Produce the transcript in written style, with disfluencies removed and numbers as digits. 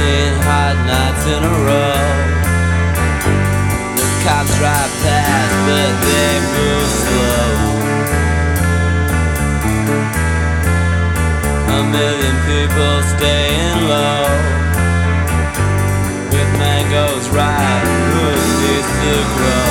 14 hot nights in a row. The cops drive past, but they move slow. A million people staying low, with mangoes ripe, who needs to grow?